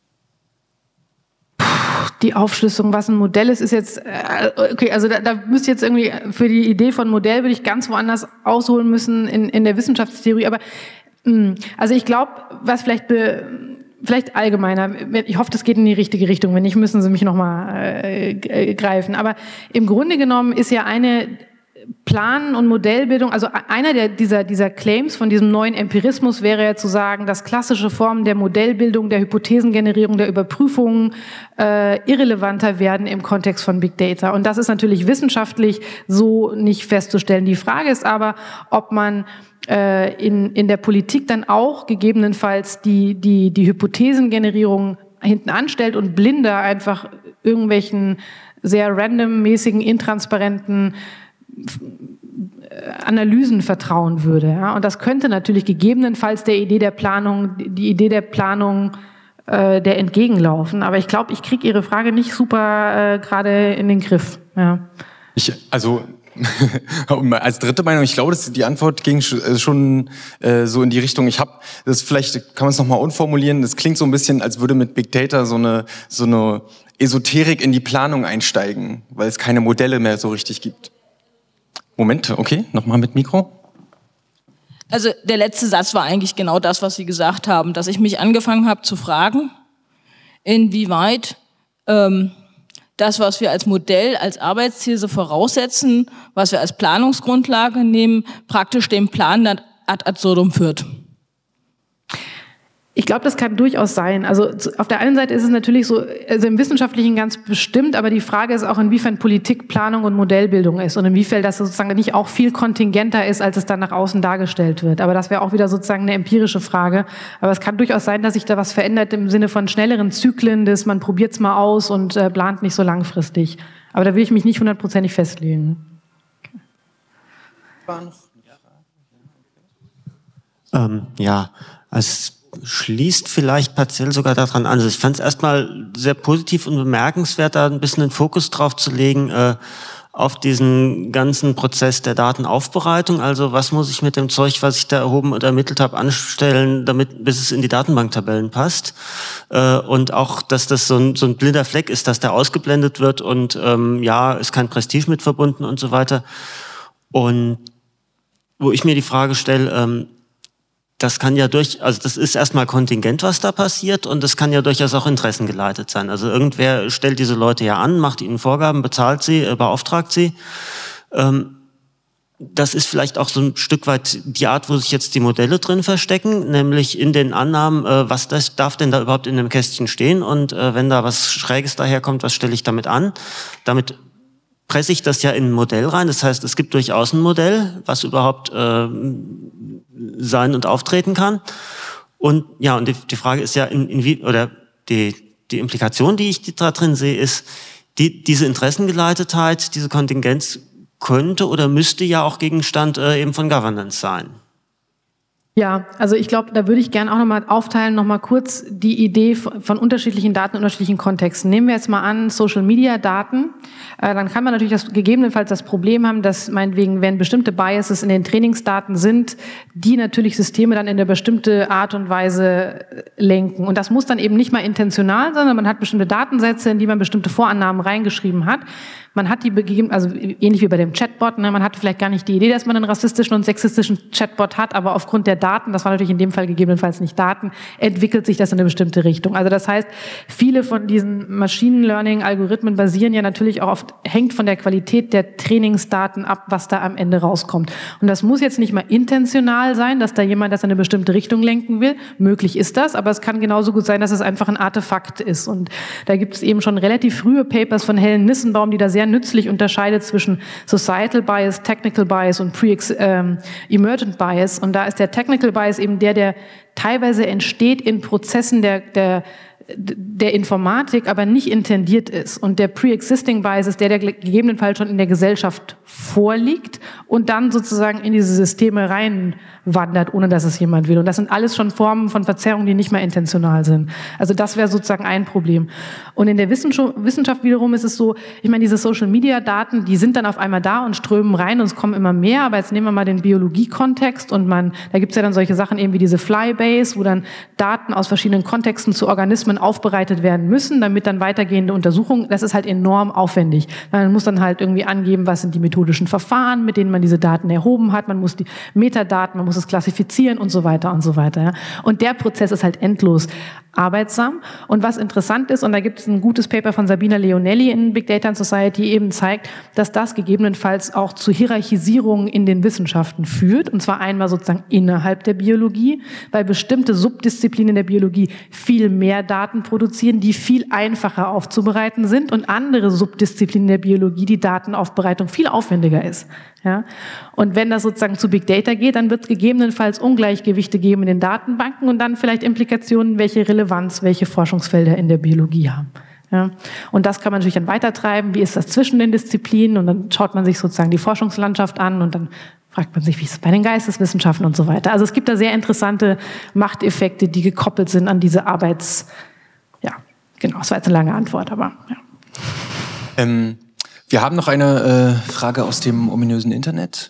Die Aufschlüsselung, was ein Modell ist jetzt, okay, also da müsste jetzt irgendwie, für die Idee von Modell würde ich ganz woanders ausholen müssen in der Wissenschaftstheorie, aber also ich glaube, was vielleicht allgemeiner, ich hoffe, das geht in die richtige Richtung, wenn nicht, müssen Sie mich nochmal greifen, aber im Grunde genommen ist ja eine Planen und Modellbildung, also einer dieser Claims von diesem neuen Empirismus wäre ja zu sagen, dass klassische Formen der Modellbildung, der Hypothesengenerierung, der Überprüfungen irrelevanter werden im Kontext von Big Data. Und das ist natürlich wissenschaftlich so nicht festzustellen. Die Frage ist aber, ob man in der Politik dann auch gegebenenfalls die Hypothesengenerierung hinten anstellt und blinder einfach irgendwelchen sehr randommäßigen, intransparenten Analysen vertrauen würde. Ja? Und das könnte natürlich gegebenenfalls die Idee der Planung der entgegenlaufen. Aber ich glaube, ich kriege Ihre Frage nicht super gerade in den Griff. Ja.
Als dritte Meinung, ich glaube, dass die Antwort ging schon so in die Richtung. Vielleicht kann man es nochmal umformulieren. Das klingt so ein bisschen, als würde mit Big Data so eine Esoterik in die Planung einsteigen, weil es keine Modelle mehr so richtig gibt. Moment, okay, nochmal mit Mikro.
Also der letzte Satz war eigentlich genau das, was Sie gesagt haben, dass ich mich angefangen habe zu fragen, inwieweit das, was wir als Modell, als Arbeitsthese voraussetzen, was wir als Planungsgrundlage nehmen, praktisch den Plan ad absurdum führt.
Ich glaube, das kann durchaus sein. Also auf der einen Seite ist es natürlich so, also im Wissenschaftlichen ganz bestimmt, aber die Frage ist auch, inwiefern Politik, Planung und Modellbildung ist und inwiefern das sozusagen nicht auch viel kontingenter ist, als es dann nach außen dargestellt wird. Aber das wäre auch wieder sozusagen eine empirische Frage. Aber es kann durchaus sein, dass sich da was verändert im Sinne von schnelleren Zyklen, dass man probiert's mal aus und plant nicht so langfristig. Aber da will ich mich nicht 100%ig festlegen.
Ja, es schließt vielleicht partiell sogar daran an. Also ich fand es erstmal sehr positiv und bemerkenswert, da ein bisschen den Fokus drauf zu legen, auf diesen ganzen Prozess der Datenaufbereitung. Also was muss ich mit dem Zeug, was ich da erhoben und ermittelt habe, anstellen, bis es in die Datenbanktabellen passt. Und auch, dass das so ein blinder Fleck ist, dass der ausgeblendet wird und ist kein Prestige mit verbunden und so weiter. Und wo ich mir die Frage stelle, das kann ja das ist erstmal kontingent, was da passiert, und das kann ja durchaus auch interessengeleitet sein. Also irgendwer stellt diese Leute ja an, macht ihnen Vorgaben, bezahlt sie, beauftragt sie. Das ist vielleicht auch so ein Stück weit die Art, wo sich jetzt die Modelle drin verstecken, nämlich in den Annahmen, was darf denn da überhaupt in dem Kästchen stehen, und wenn da was Schräges daherkommt, was stelle ich damit an? Damit presse ich das ja in ein Modell rein. Das heißt, es gibt durchaus ein Modell, was überhaupt sein und auftreten kann. Und ja, und die Frage ist ja, die Implikation, die ich da drin sehe, ist, diese Interessengeleitetheit, diese Kontingenz könnte oder müsste ja auch Gegenstand eben von Governance sein.
Ja, also ich glaube, da würde ich gerne auch nochmal aufteilen, nochmal kurz die Idee von unterschiedlichen Daten, unterschiedlichen Kontexten. Nehmen wir jetzt mal an, Social-Media-Daten. Dann kann man natürlich gegebenenfalls das Problem haben, dass meinetwegen, wenn bestimmte Biases in den Trainingsdaten sind, die natürlich Systeme dann in eine bestimmte Art und Weise lenken. Und das muss dann eben nicht mal intentional sein, sondern man hat bestimmte Datensätze, in die man bestimmte Vorannahmen reingeschrieben hat. Man hat also ähnlich wie bei dem Chatbot, ne, man hat vielleicht gar nicht die Idee, dass man einen rassistischen und sexistischen Chatbot hat, aber aufgrund der Daten, das war natürlich in dem Fall gegebenenfalls nicht Daten, entwickelt sich das in eine bestimmte Richtung. Also das heißt, viele von diesen Machine Learning Algorithmen basieren ja natürlich auch hängt von der Qualität der Trainingsdaten ab, was da am Ende rauskommt. Und das muss jetzt nicht mal intentional sein, dass da jemand das in eine bestimmte Richtung lenken will. Möglich ist das, aber es kann genauso gut sein, dass es einfach ein Artefakt ist. Und da gibt es eben schon relativ frühe Papers von Helen Nissenbaum, die da sehr nützlich unterscheidet zwischen Societal Bias, Technical Bias und Emergent Bias. Und da ist der Technical Bias eben der teilweise entsteht in Prozessen der Informatik, aber nicht intendiert ist. Und der Pre-Existing Bias ist der gegebenenfalls schon in der Gesellschaft vorliegt und dann sozusagen in diese Systeme reinwandert, ohne dass es jemand will. Und das sind alles schon Formen von Verzerrung, die nicht mehr intentional sind. Also das wäre sozusagen ein Problem. Und in der Wissenschaft wiederum ist es so, ich meine, diese Social-Media-Daten, die sind dann auf einmal da und strömen rein und es kommen immer mehr. Aber jetzt nehmen wir mal den Biologie-Kontext und da gibt es ja dann solche Sachen eben wie diese Flybase, wo dann Daten aus verschiedenen Kontexten zu Organismen aufbereitet werden müssen, damit dann weitergehende Untersuchungen, das ist halt enorm aufwendig. Man muss dann halt irgendwie angeben, was sind die methodischen Verfahren, mit denen man diese Daten erhoben hat, man muss die Metadaten, man muss es klassifizieren und so weiter und so weiter. Ja. Und der Prozess ist halt endlos arbeitsam. Und was interessant ist, und da gibt es ein gutes Paper von Sabina Leonelli in Big Data and Society, eben zeigt, dass das gegebenenfalls auch zu Hierarchisierungen in den Wissenschaften führt. Und zwar einmal sozusagen innerhalb der Biologie, weil bestimmte Subdisziplinen der Biologie viel mehr Daten produzieren, die viel einfacher aufzubereiten sind und andere Subdisziplinen der Biologie, die Datenaufbereitung viel aufwendiger ist. Ja? Und wenn das sozusagen zu Big Data geht, dann wird es gegebenenfalls Ungleichgewichte geben in den Datenbanken und dann vielleicht Implikationen, welche Relevanz, welche Forschungsfelder in der Biologie haben. Ja? Und das kann man natürlich dann weitertreiben. Wie ist das zwischen den Disziplinen? Und dann schaut man sich sozusagen die Forschungslandschaft an und dann fragt man sich, wie ist es bei den Geisteswissenschaften und so weiter. Also es gibt da sehr interessante Machteffekte, die gekoppelt sind an diese genau, das war jetzt eine lange Antwort, aber ja.
Wir haben noch eine Frage aus dem ominösen Internet.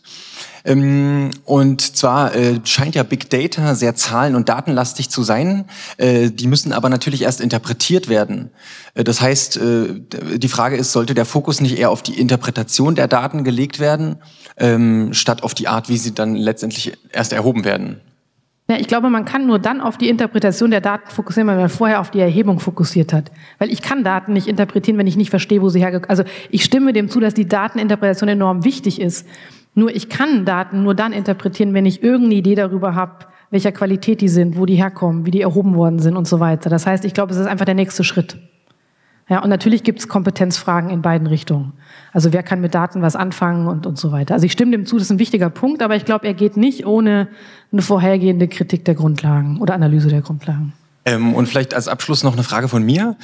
Und zwar scheint ja Big Data sehr zahlen- und datenlastig zu sein. Die müssen aber natürlich erst interpretiert werden. Das heißt, die Frage ist, sollte der Fokus nicht eher auf die Interpretation der Daten gelegt werden, statt auf die Art, wie sie dann letztendlich erst erhoben werden?
Ja, ich glaube, man kann nur dann auf die Interpretation der Daten fokussieren, wenn man vorher auf die Erhebung fokussiert hat. Weil ich kann Daten nicht interpretieren, wenn ich nicht verstehe, wo sie hergekommen sind. Also ich stimme dem zu, dass die Dateninterpretation enorm wichtig ist. Nur ich kann Daten nur dann interpretieren, wenn ich irgendeine Idee darüber habe, welcher Qualität die sind, wo die herkommen, wie die erhoben worden sind und so weiter. Das heißt, ich glaube, es ist einfach der nächste Schritt. Ja, und natürlich gibt es Kompetenzfragen in beiden Richtungen. Also wer kann mit Daten was anfangen und so weiter. Also ich stimme dem zu, das ist ein wichtiger Punkt, aber ich glaube, er geht nicht ohne eine vorhergehende Kritik der Grundlagen oder Analyse der Grundlagen.
Und vielleicht als Abschluss noch eine Frage von mir.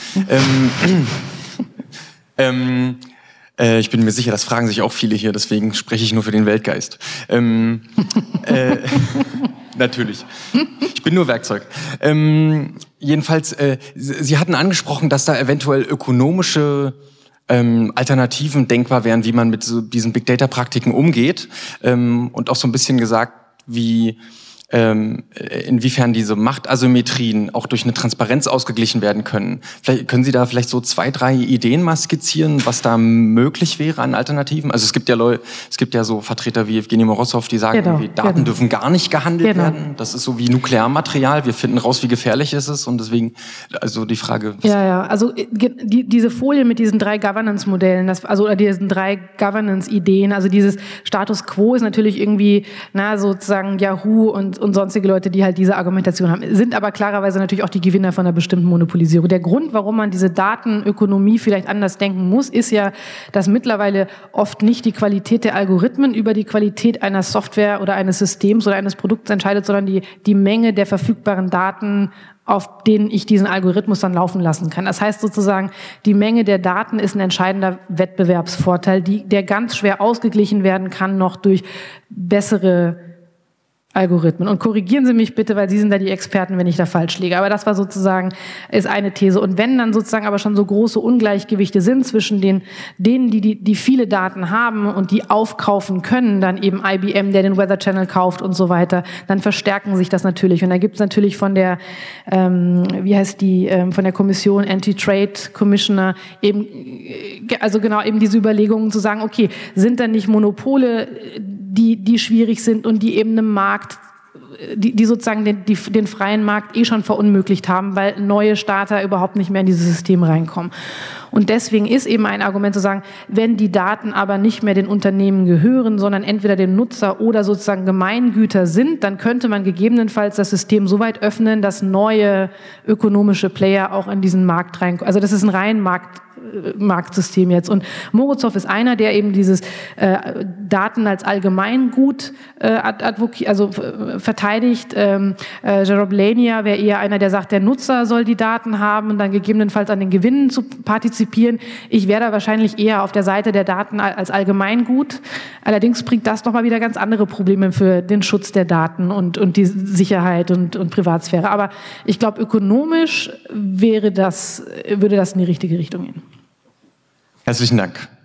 Ich bin mir sicher, das fragen sich auch viele hier, deswegen spreche ich nur für den Weltgeist. Natürlich. Ich bin nur Werkzeug. Jedenfalls, Sie hatten angesprochen, dass da eventuell ökonomische Alternativen denkbar wären, wie man mit so diesen Big Data Praktiken umgeht. Und auch so ein bisschen gesagt, wie inwiefern diese Machtasymmetrien auch durch eine Transparenz ausgeglichen werden können. Vielleicht können Sie da vielleicht so 2, 3 Ideen mal skizzieren, was da möglich wäre an Alternativen? Also es gibt ja so Vertreter wie Evgeny Morozov, die sagen, Daten dürfen gar nicht gehandelt werden. Das ist so wie Nuklearmaterial. Wir finden raus, wie gefährlich es ist. Und deswegen, also die Frage...
Also diese Folie mit diesen 3 Governance-Modellen, oder diesen 3 Governance-Ideen, also dieses Status Quo ist natürlich irgendwie, sozusagen Yahoo und sonstige Leute, die halt diese Argumentation haben, sind aber klarerweise natürlich auch die Gewinner von einer bestimmten Monopolisierung. Der Grund, warum man diese Datenökonomie vielleicht anders denken muss, ist ja, dass mittlerweile oft nicht die Qualität der Algorithmen über die Qualität einer Software oder eines Systems oder eines Produkts entscheidet, sondern die Menge der verfügbaren Daten, auf denen ich diesen Algorithmus dann laufen lassen kann. Das heißt sozusagen, die Menge der Daten ist ein entscheidender Wettbewerbsvorteil, der ganz schwer ausgeglichen werden kann noch durch bessere Algorithmen. Und korrigieren Sie mich bitte, weil Sie sind da die Experten, wenn ich da falsch liege. Aber das war sozusagen, ist eine These. Und wenn dann sozusagen aber schon so große Ungleichgewichte sind zwischen denen, die viele Daten haben und die aufkaufen können, dann eben IBM, der den Weather Channel kauft und so weiter, dann verstärken sich das natürlich. Und da gibt es natürlich von der, von der Kommission Anti-Trade Commissioner eben, also genau eben diese Überlegungen zu sagen, okay, sind da nicht Monopole, die schwierig sind und die eben einem Markt, die sozusagen den freien Markt schon verunmöglicht haben, weil neue Starter überhaupt nicht mehr in dieses System reinkommen. Und deswegen ist eben ein Argument zu sagen, wenn die Daten aber nicht mehr den Unternehmen gehören, sondern entweder dem Nutzer oder sozusagen Gemeingüter sind, dann könnte man gegebenenfalls das System so weit öffnen, dass neue ökonomische Player auch in diesen Markt reinkommen. Also das ist ein rein Marktsystem jetzt. Und Morozov ist einer, der eben dieses Daten als Allgemeingut verteidigt. Jarob Lania wäre eher einer, der sagt, der Nutzer soll die Daten haben und dann gegebenenfalls an den Gewinnen zu partizipieren. Ich wäre da wahrscheinlich eher auf der Seite der Daten als Allgemeingut. Allerdings bringt das nochmal wieder ganz andere Probleme für den Schutz der Daten und die Sicherheit und Privatsphäre. Aber ich glaube, ökonomisch würde das in die richtige Richtung gehen.
Herzlichen Dank.